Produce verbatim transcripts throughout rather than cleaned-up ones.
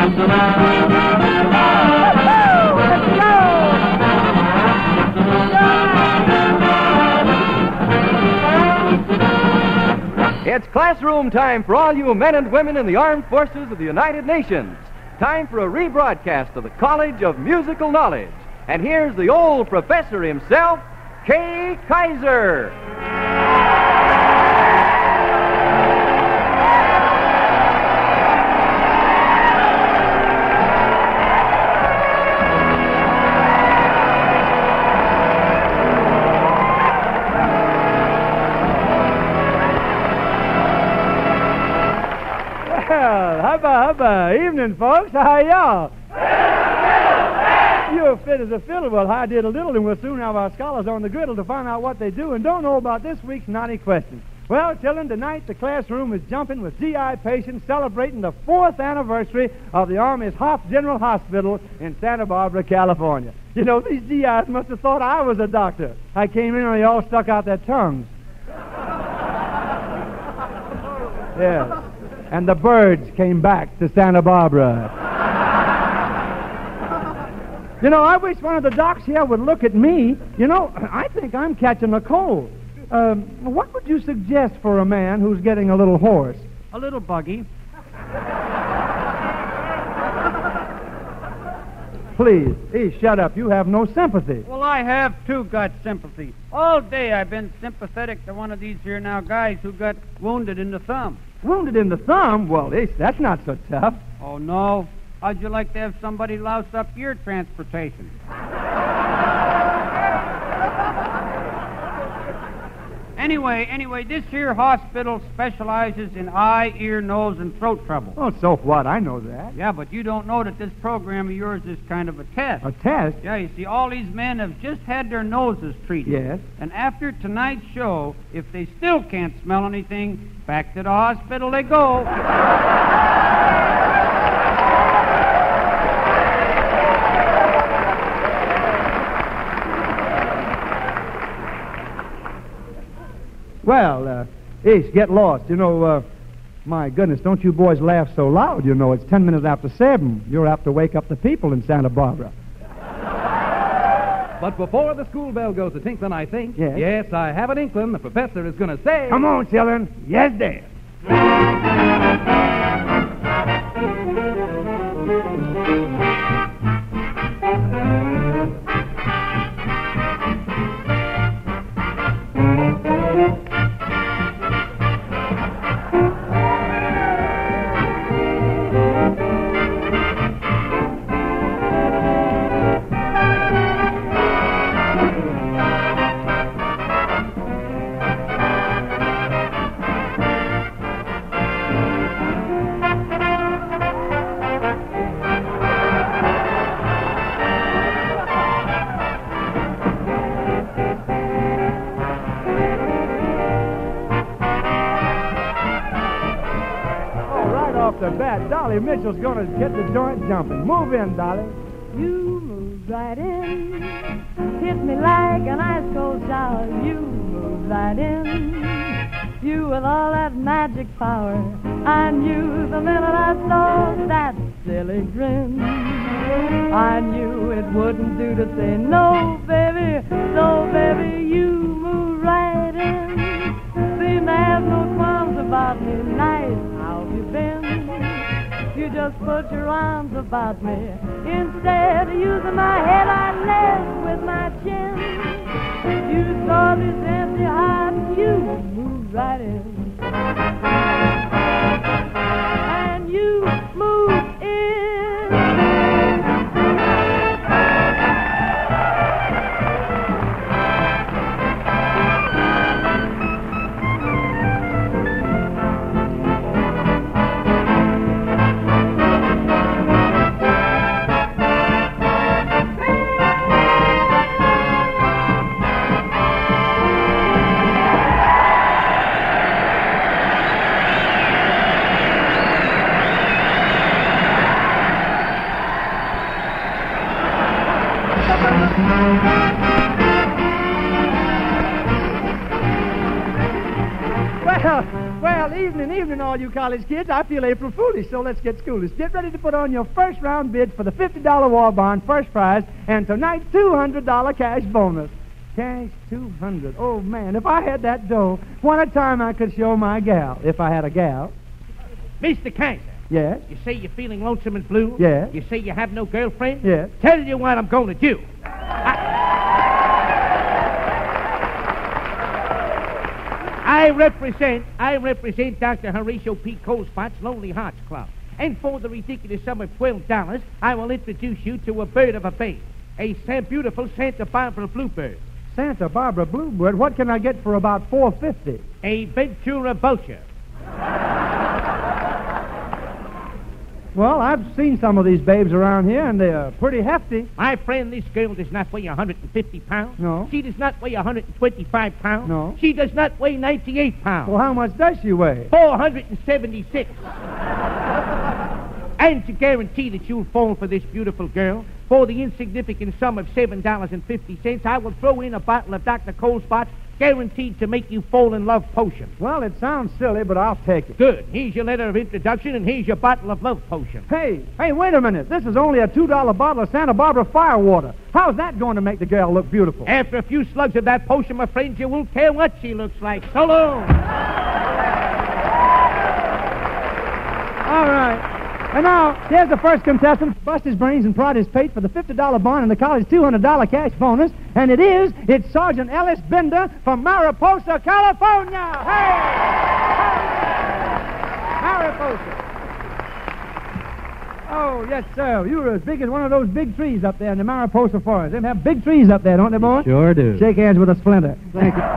It's classroom time for all you men and women in the armed forces of the United Nations. Time for a rebroadcast of the College of Musical Knowledge. And here's the old professor himself, Kay Kaiser. Well, hubba hubba. Evening, folks. How are y'all? You're fit as a fiddle. Well, I did a little, and we'll soon have our scholars on the griddle to find out what they do and don't know about this week's naughty question. Well, children, tonight the classroom is jumping with G I patients celebrating the fourth anniversary of the Army's Hoff General Hospital in Santa Barbara, California. You know, these G Is must have thought I was a doctor. I came in and they all stuck out their tongues. Yes. And the birds came back to Santa Barbara. You know, I wish one of the docs here would look at me. You know, I think I'm catching a cold. Um, what would you suggest for a man who's getting a little hoarse? A little buggy. Please, hey, shut up. You have no sympathy. Well, I have, too, got sympathy. All day I've been sympathetic to one of these here now guys who got wounded in the thumb. Wounded in the thumb? Well, hey, that's not so tough. Oh, no? How'd you like to have somebody louse up your transportation? Anyway, anyway, this here hospital specializes in eye, ear, nose, and throat trouble. Oh, so what? I know that. Yeah, but you don't know that this program of yours is kind of a test. A test? Yeah, you see, all these men have just had their noses treated. Yes. And after tonight's show, if they still can't smell anything, back to the hospital they go. Well, uh, Ace, get lost. You know, uh, my goodness, don't you boys laugh so loud. You know, it's ten minutes after seven. You're apt to wake up the people in Santa Barbara. But before the school bell goes a tinkling, I think, Yes. yes, I have an inkling the professor is going to say... Come on, children. Yes, Dad. The bat, Dolly Mitchell's gonna get the joint jumping. Move in, Dolly. You move right in, hit me like an ice cold shower. You move right in, you with all that magic power. I knew the minute I saw that silly grin. I knew it wouldn't do to say no, baby. So, baby, you move right in. Seem to have no qualms about me. Nice, how have you been? You just put your arms about me. Instead of using my head, I led with my chin. You saw this empty heart, you moved right in. And you moved in. evening, all you college kids. I feel April Foolish, so let's get schoolish. Get ready to put on your first round bids for the fifty dollar war bond, first prize, and tonight's two hundred dollar cash bonus. Cash two hundred. Oh, man, if I had that dough, what a time I could show my gal, if I had a gal. Mister Kaiser. Yes? You say you're feeling lonesome and blue? Yes. You say you have no girlfriend? Yes. Tell you what I'm going to do. I, I represent, I represent Doctor Horatio P. Coldspot's Lonely Hearts Club. And for the ridiculous sum of twelve dollars, I will introduce you to a bird of a bay. A sa- beautiful Santa Barbara bluebird. Santa Barbara bluebird? What can I get for about four fifty? A Ventura vulture. Well, I've seen some of these babes around here, and they're pretty hefty. My friend, this girl does not weigh one hundred fifty pounds. No. She does not weigh one hundred twenty-five pounds. No. She does not weigh ninety-eight pounds. Well, how much does she weigh? four hundred seventy-six. And to guarantee that you'll fall for this beautiful girl, for the insignificant sum of seven dollars and fifty cents, I will throw in a bottle of Doctor Coldspot's guaranteed to make you fall in love potion. Well, it sounds silly, but I'll take it. Good. Here's your letter of introduction, and here's your bottle of love potion. Hey, hey, wait a minute. This is only a two dollar bottle of Santa Barbara firewater. How's that going to make the girl look beautiful? After a few slugs of that potion, my friends, you won't care what she looks like. So long. All right. And now, here's the first contestant. Bust his brains and prod his pate for the fifty dollar bond and the college two hundred dollar cash bonus. And it is, it's Sergeant Ellis Bender from Mariposa, California. Hey! Mariposa. Oh, yes, sir. You were as big as one of those big trees up there in the Mariposa forest. They have big trees up there, don't they, boy? Sure do. Shake hands with a splinter. Thank you.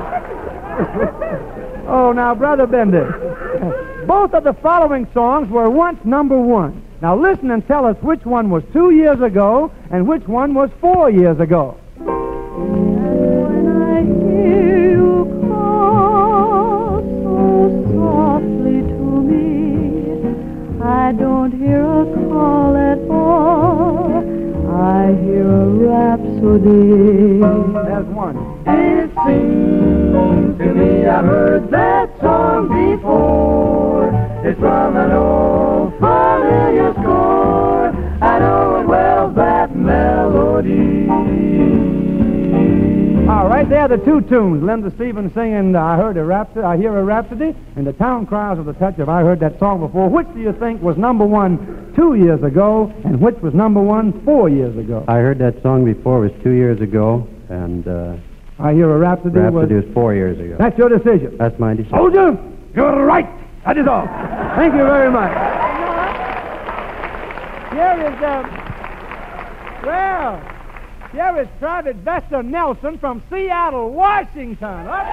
Oh, now, Brother Bender. Both of the following songs were once number one. Now listen and tell us which one was two years ago and which one was four years ago. When I hear you call so softly to me, I don't hear a call at all. I hear a rhapsody. There's one. It seems to me I've heard that song before. It's from an old familiar score. I know it well, that melody. All right, there are the two tunes. Linda Stevens singing I heard a rhapsody, I hear a rhapsody, and the town cries with a touch of I heard that song before. Which do you think was number one two years ago, and which was number one four years ago? I heard that song before. It was two years ago, and uh, I hear a rhapsody, Rhapsody was... was four years ago. That's your decision. That's my decision. Soldier, you're right. That is all. Thank you very much. Here is, um, well, here is Private Vesta Nelson from Seattle, Washington. Up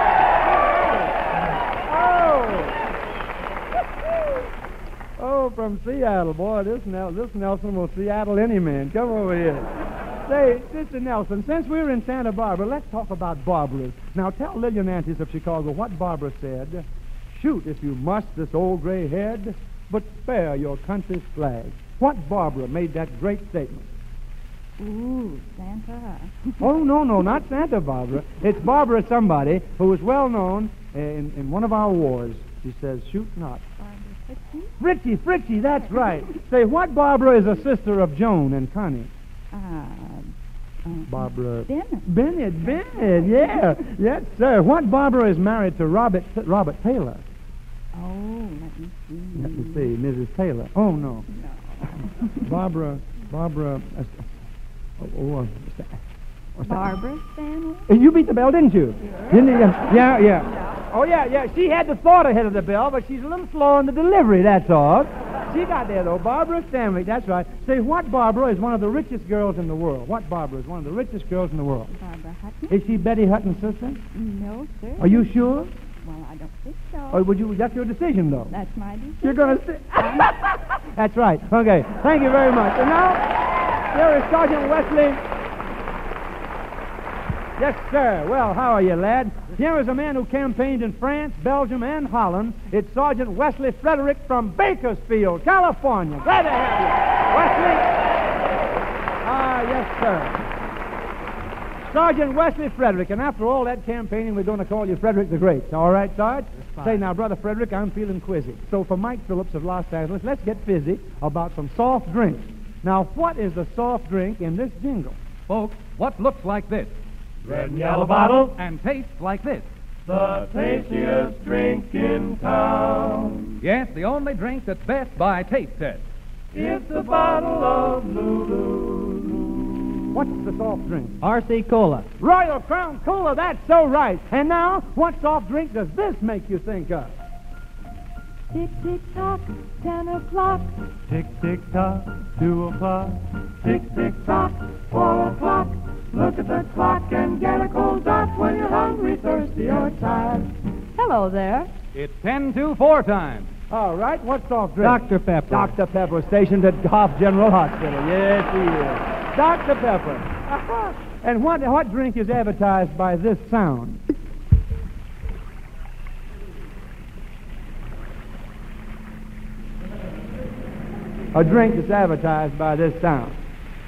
Oh. Oh, from Seattle. Boy, this, Nel- this Nelson will Seattle any man. Come over here. Say, Sister Nelson, since we're in Santa Barbara, let's talk about Barbaras. Now, tell Lillian Antis of Chicago what Barbara said. Shoot if you must this old gray head, but spare your country's flag. What Barbara made that great statement? Ooh, Santa. Oh, no, no, not Santa Barbara. It's Barbara somebody who is well known in, in one of our wars. She says, shoot not. Barbara Fritchie? Fritchie, Fritchie, that's right. Say, what Barbara is a sister of Joan and Connie? Uh, uh, Barbara... Bennett. Bennett, Bennett, yeah. Yes, sir. What Barbara is married to Robert Robert Taylor? Oh, let me see. Let me see, Missus Taylor. Oh, no. No. Barbara, Barbara... Uh, oh, oh, uh, what's that? Barbara Stanley? Uh, You beat the bell, didn't you? Didn't you? Yeah, yeah. Oh, yeah, yeah. She had the thought ahead of the bell, but she's a little slow in the delivery, that's all. She got there, though. Barbara Stanley, that's right. Say, what Barbara is one of the richest girls in the world? What Barbara is one of the richest girls in the world? Barbara Hutton? Is she Betty Hutton's sister? No, sir. Are you sure? Well, I don't think so. Or would you? That's your decision, though. That's my decision. You're going to say... That's right. Okay. Thank you very much. And now, here is Sergeant Wesley. Yes, sir. Well, how are you, lad? Here is a man who campaigned in France, Belgium, and Holland. It's Sergeant Wesley Frederick from Bakersfield, California. Glad to have you. Wesley? Ah, yes, sir. Sergeant Wesley Frederick. And after all that campaigning, we're going to call you Frederick the Great. All right, Sarge? fine. Say, now, Brother Frederick, I'm feeling quizzy. So for Mike Phillips of Los Angeles, let's get fizzy about some soft drinks. Now, what is the soft drink in this jingle? Folks, what looks like this Red and yellow bottle. and tastes like this? The tastiest drink in town. Yes, the only drink that's best by taste test. It's a bottle of Lulu. What's the soft drink? R C Cola. Royal Crown Cola, that's so right. And now, what soft drink does this make you think of? Tick, tick, tock, ten o'clock. Tick, tick, tock, two o'clock. Tick, tick, tock, four o'clock. Look at the clock and get a cold dot when you're hungry, thirsty, or tired. Hello there. It's ten to four time. All right, what soft drink? Doctor Pepper. Doctor Pepper, stationed at Goff General Hospital. Yes, he is. Doctor Pepper. And what, what drink is advertised by this sound? A drink that's advertised by this sound.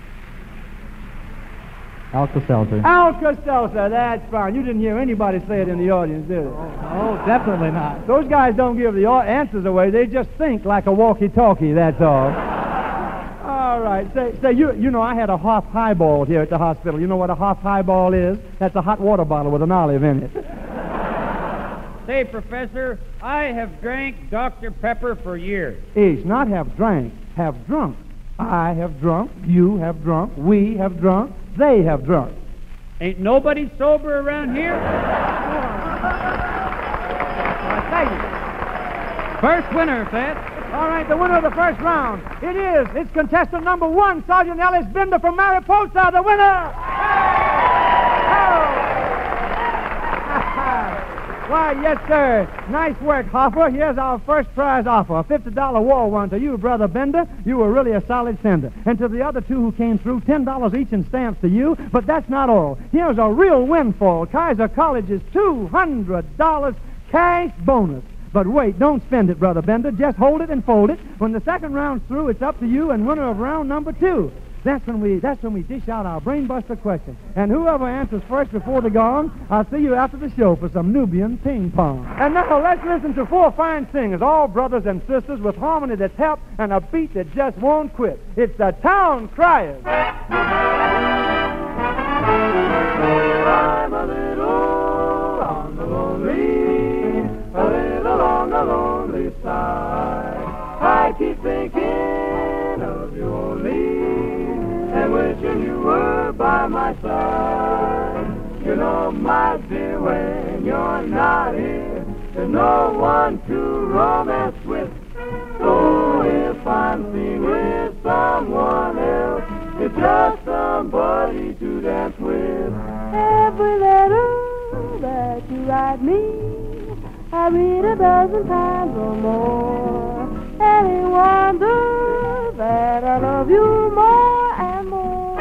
Alka-Seltzer. Alka-Seltzer, that's fine. You didn't hear anybody say it in the audience, did you? Oh, definitely not. Those guys don't give the au- answers away. They just think like a walkie-talkie, that's all. All right. Say, say you, you know, I had a Hoff highball here at the hospital. You know what a Hoff highball is? That's a hot water bottle with an olive in it. Say, Professor, I have drank Doctor Pepper for years. Each, not have drank, have drunk. I have drunk, you have drunk, we have drunk, they have drunk. Ain't nobody sober around here? I tell you. First winner, Fat. All right, the winner of the first round. It is. It's contestant number one, Sergeant Ellis Bender from Mariposa, the winner. Why, yes, sir. Nice work, Hoffer. Here's our first prize offer, a fifty dollar war one to you, Brother Bender. You were really a solid sender. And to the other two who came through, ten dollars each in stamps to you. But that's not all. Here's a real windfall. Kaiser College's two hundred dollars cash bonus. But wait, don't spend it, Brother Bender. Just hold it and fold it. When the second round's through, it's up to you and winner of round number two. That's when we that's when we dish out our brainbuster question. And whoever answers first before the gong, I'll see you after the show for some Nubian ping pong. And now let's listen to four fine singers, all brothers and sisters with harmony that's helped and a beat that just won't quit. It's the Town Criers. I'm a little on the lonely, a little on the lonely side. I keep thinking of you only, and wishing you were by my side. You know, my dear, when you're not here, there's no one to romance with. So if I'm seen with someone else, it's just somebody to dance with. Every letter that you write me, I read a dozen times or more. Any wonder that I love you more and more.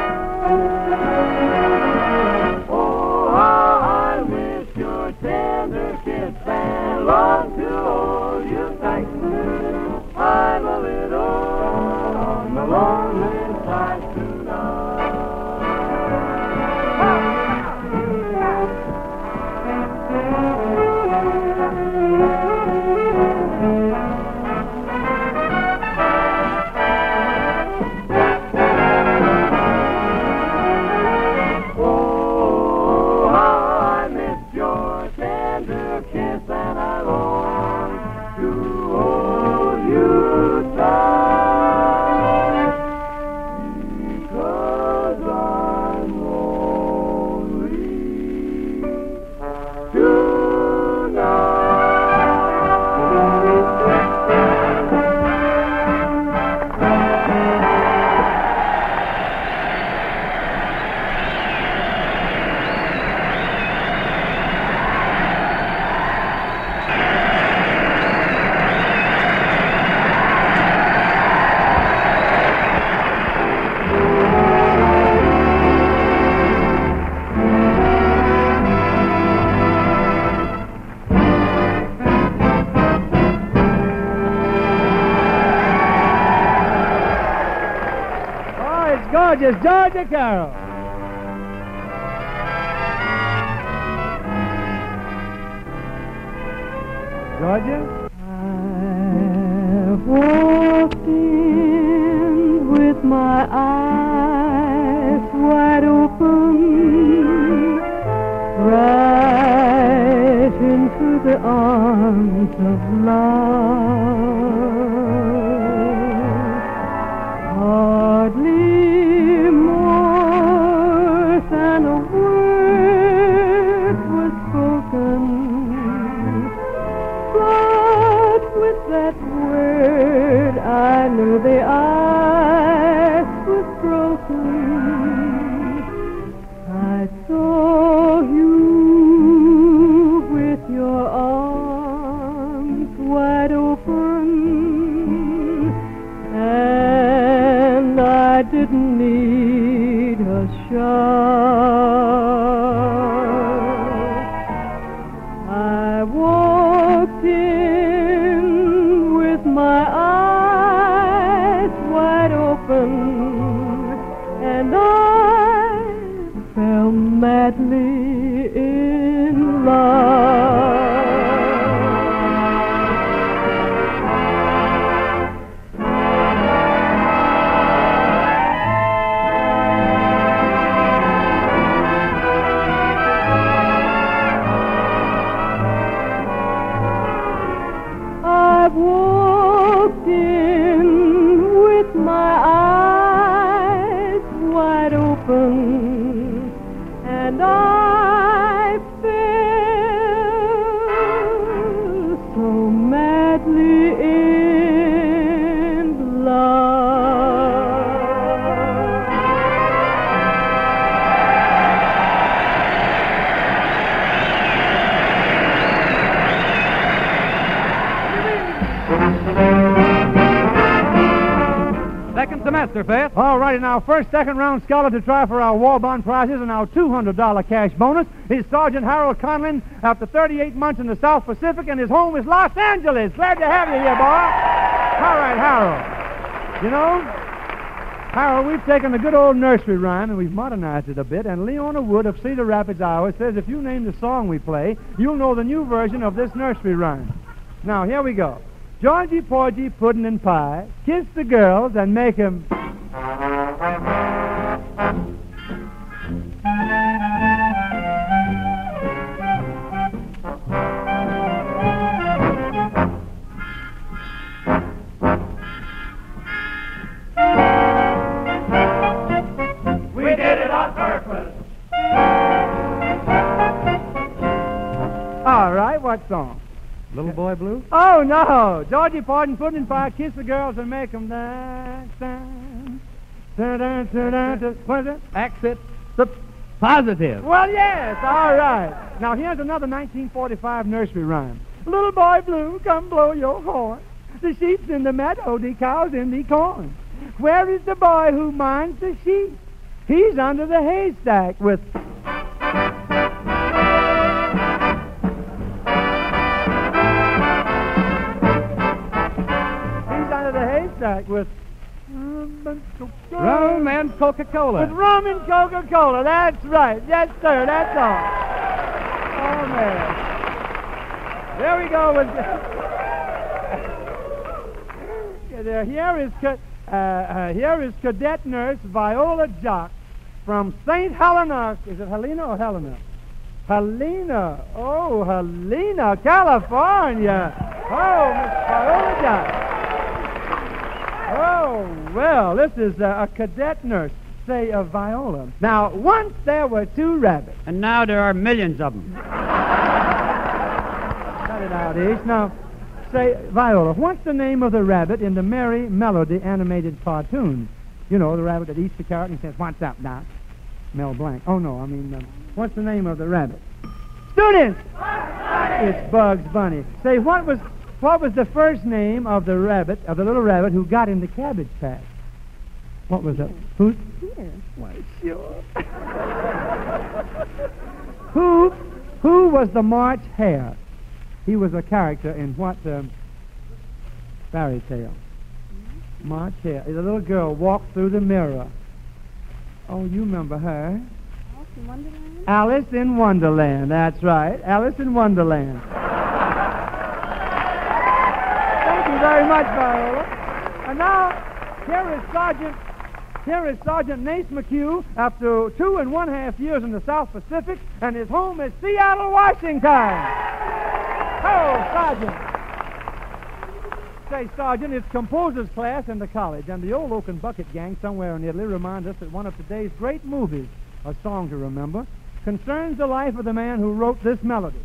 Oh, how I miss your tender kiss and long to hold you tight. I'm a little on the lonely side tonight. Oh, how I miss your tender kiss and I long to hold you tight, because I'm lonely tonight. Oh, it's gorgeous, Georgia Carroll. Georgia? I walked in with my eyes wide open, right into the arms of love. Hardly more than a word was spoken, but with that word I knew the ice was broken. I saw you with your arms wide open, and I didn't need a shove. I walked in with my eyes wide open, and I fell madly in love. I walked in with my eyes wide open, and I fell so madly in love. Second semester, Fifth. All righty, now, first, second round scholar to try for our war bond prizes and our two hundred dollars cash bonus is Sergeant Harold Conlin after thirty-eight months in the South Pacific, and his home is Los Angeles. Glad to have you here, boy. All right, Harold. You know, Harold, we've taken a good old nursery rhyme and we've modernized it a bit, and Leona Wood of Cedar Rapids, Iowa, says if you name the song we play, you'll know the new version of this nursery rhyme. Now, here we go. Georgie, Porgy, Puddin' and Pie, kiss the girls and make 'em... We did it on purpose. All right, what song? Little Boy Blue? Oh, no. Georgie, Porgy, Puddin' and Pie, kiss the girls and make 'em dance, dance. Dun, dun, dun, dun, dun. What is it? Accent the positive. Well, yes, all right. Now, here's another nineteen forty-five nursery rhyme. Little boy blue, come blow your horn. The sheep's in the meadow, the cow's in the corn. Where is the boy who minds the sheep? He's under the haystack with... He's under the haystack with... Rum and Coca-Cola. With rum and Coca-Cola, that's right. Yes, sir, that's all. Oh, man. There we go. With there, here is ca- uh, uh, here is cadet nurse Viola Jock from Saint Helena. Is it Helena or Helena? Helena. Oh, Helena, California. Oh, Miss Viola Jock. Oh, well, this is uh, a cadet nurse, say, a Viola. Now, once there were two rabbits. And now there are millions of them. Cut it out, Ish. Now, say, Viola, what's the name of the rabbit in the Merry Melody animated cartoon? You know, the rabbit that eats the carrot and says, "What's up, Doc?" Mel Blanc. Oh, no, I mean, um, what's the name of the rabbit? Students! It's Bugs Bunny. Say, what was... What was the first name of the rabbit, of the little rabbit who got in the Cabbage Patch? What was it? Who? Here. Why, sure. who, who was the March Hare? He was a character in what um, fairy tale? Mm-hmm. March Hare. The little girl walked through the mirror. Oh, you remember her? Alice in Wonderland? Alice in Wonderland. That's right. Alice in Wonderland. Here is Sergeant Here is Sergeant Nace McHugh after two and one half years in the South Pacific, and his home is Seattle, Washington. Oh, Sergeant. Say, Sergeant, it's composers class in the college, and the old Oak and Bucket gang somewhere in Italy reminds us that one of today's great movies, A Song to Remember, concerns the life of the man who wrote this melody.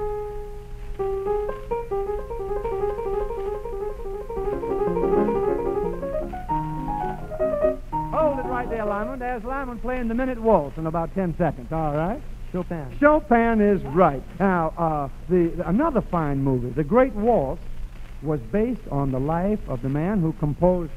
Hold it right there, Lyman. There's Lyman playing the minute waltz in about ten seconds. All right? Chopin. Chopin is right. Now, uh, the, another fine movie, The Great Waltz, was based on the life of the man who composed...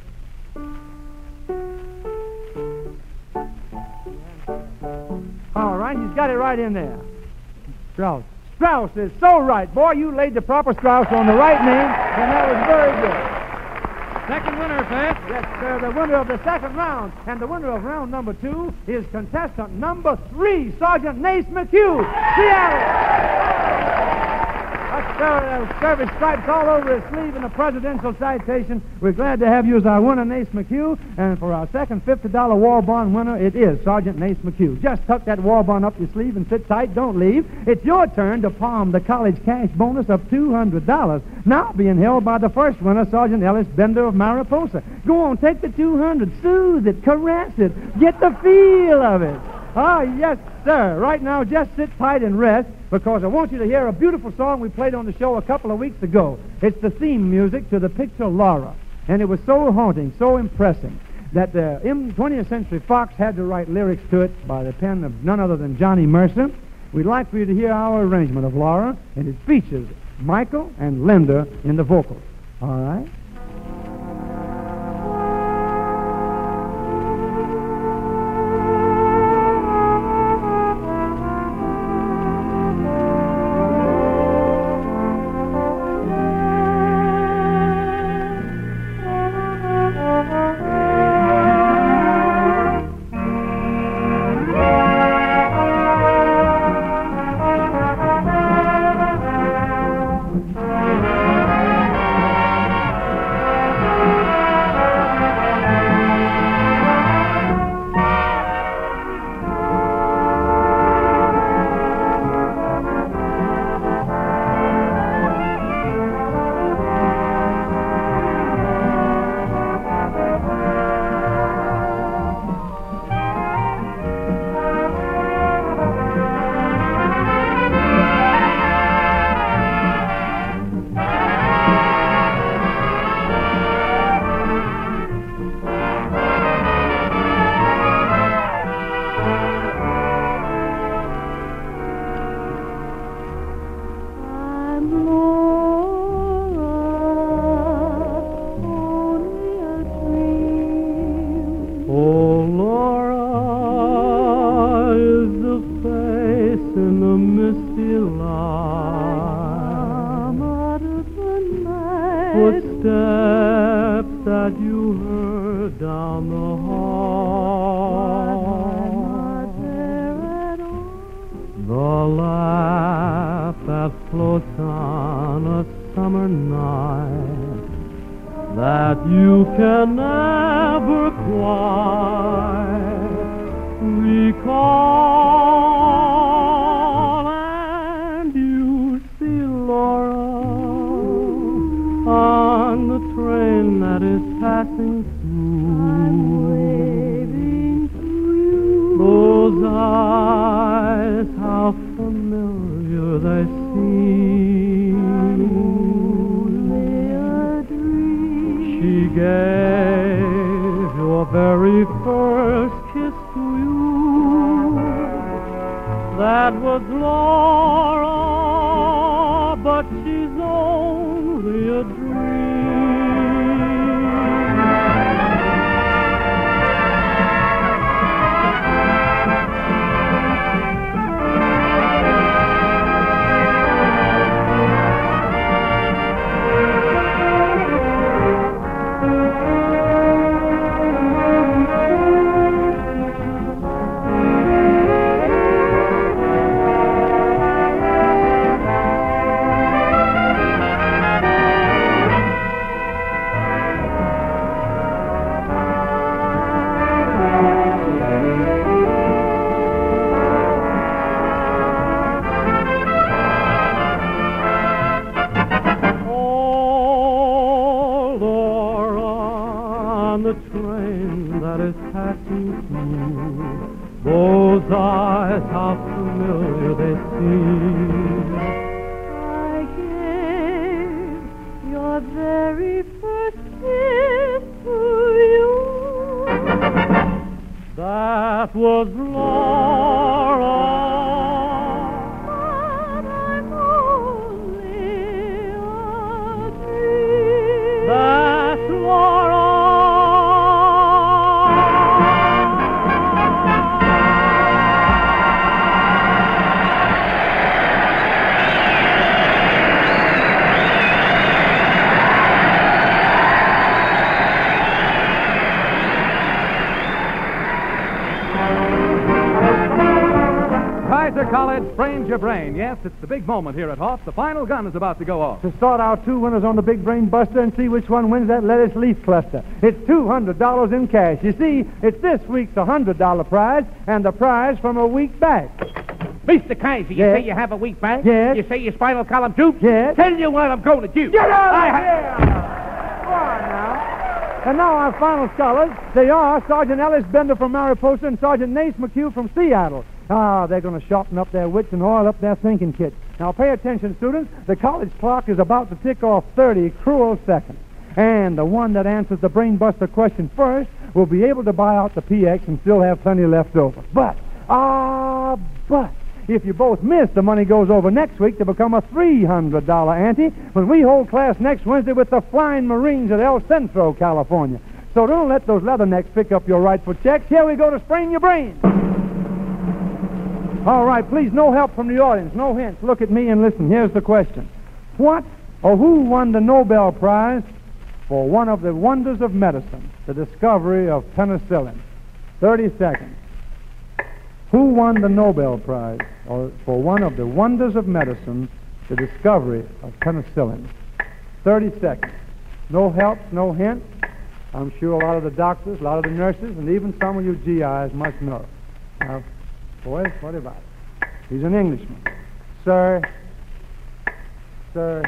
All right, he's got it right in there. Strauss. Strauss is so right. Boy, you laid the proper Strauss on the right name, and that was very good. Second winner, Pat. Yes, sir, the winner of the second round. And the winner of round number two is contestant number three, Sergeant Nace McHugh, Seattle. That's uh, service stripes all over his sleeve and a presidential citation. We're glad to have you as our winner, Nace McHugh. And for our second fifty dollar war bond winner, it is Sergeant Nace McHugh. Just tuck that war bond up your sleeve and sit tight. Don't leave. It's your turn to palm the college cash bonus of two hundred dollars. Now being held by the first winner, Sergeant Ellis Bender of Mariposa. Go on, take the two hundred, soothe it, caress it, get the feel of it. Ah, yes, sir. Right now, just sit tight and rest, because I want you to hear a beautiful song we played on the show a couple of weeks ago. It's the theme music to the picture Laura, and it was so haunting, so impressing, that the twentieth Century Fox had to write lyrics to it by the pen of none other than Johnny Mercer. We'd like for you to hear our arrangement of Laura, and it features Michael and Linda in the vocals. All right? Footsteps that you heard down the hall, the laugh that floats on a summer night that you can never quite recall, and you see Laura on the train that is passing through. I'm waving to you. Those eyes, how familiar they seem. Only a dream. She gave your very first kiss to you. That was Laura, but she's only a dream. on the train that is passing through. Those eyes, how familiar they seem. I gave your very first kiss to you. That was Laura. But I'm only a dream. That's Laura. Kaiser College sprains your brain. Yes, it's the big moment here at Hoff. The final gun is about to go off. To start our two winners on the Big Brain Buster and see which one wins that lettuce leaf cluster. It's two hundred dollars in cash. You see, it's this week's one hundred dollars prize and the prize from a week back. Mister Kaiser, you Yes. say you have a weak back? Yes. You say your spinal column too? Yes. Tell you what I'm going to do. Get out I of ha- here! Go on now. And now our final scholars. They are Sergeant Ellis Bender from Mariposa and Sergeant Nace McHugh from Seattle. Ah, they're going to sharpen up their wits and oil up their thinking kits. Now, pay attention, students. The college clock is about to tick off thirty cruel seconds. And the one that answers the Brain Buster question first will be able to buy out the P X and still have plenty left over. But, ah, but, if you both miss, the money goes over next week to become a three hundred dollars ante when we hold class next Wednesday with the Flying Marines at El Centro, California. So don't let those leathernecks pick up your rightful checks. Here we go to sprain your brain. All right, please, no help from the audience, no hints. Look at me and listen. Here's the question. What or who won the Nobel Prize for one of the wonders of medicine, the discovery of penicillin? thirty seconds. Who won the Nobel Prize or for one of the wonders of medicine, the discovery of penicillin? thirty seconds. No help, no hints. I'm sure a lot of the doctors, a lot of the nurses, and even some of you G Is must know. Now, boys, what about it? He's an Englishman. Sir, Sir,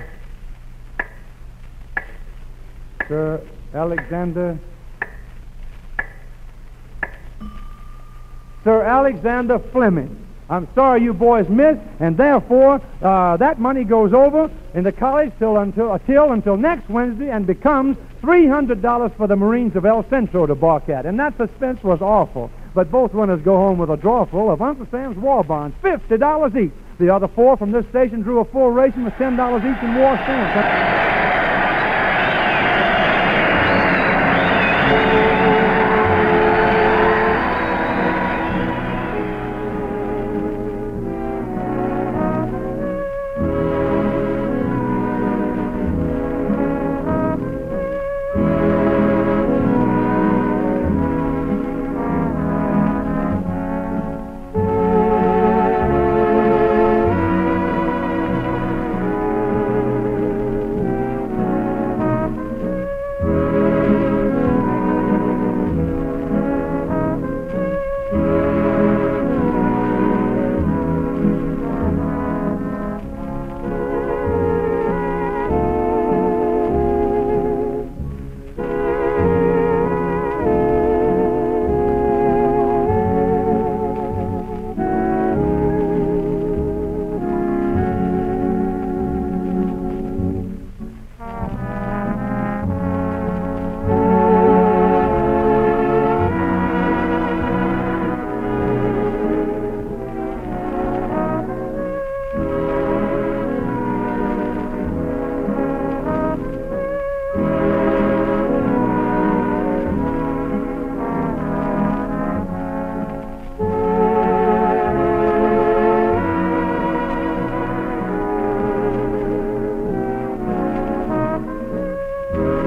Sir Alexander, Sir Alexander Fleming. I'm sorry you boys missed, and therefore uh, that money goes over in the college till until, until until next Wednesday and becomes three hundred dollars for the Marines of El Centro to bark at. And that suspense was awful. But both winners go home with a drawer full of Uncle Sam's war bonds, fifty dollars each. The other four from this station drew a full ration with ten dollars each in war stamps.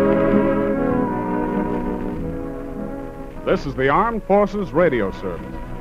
This is the Armed Forces Radio Service.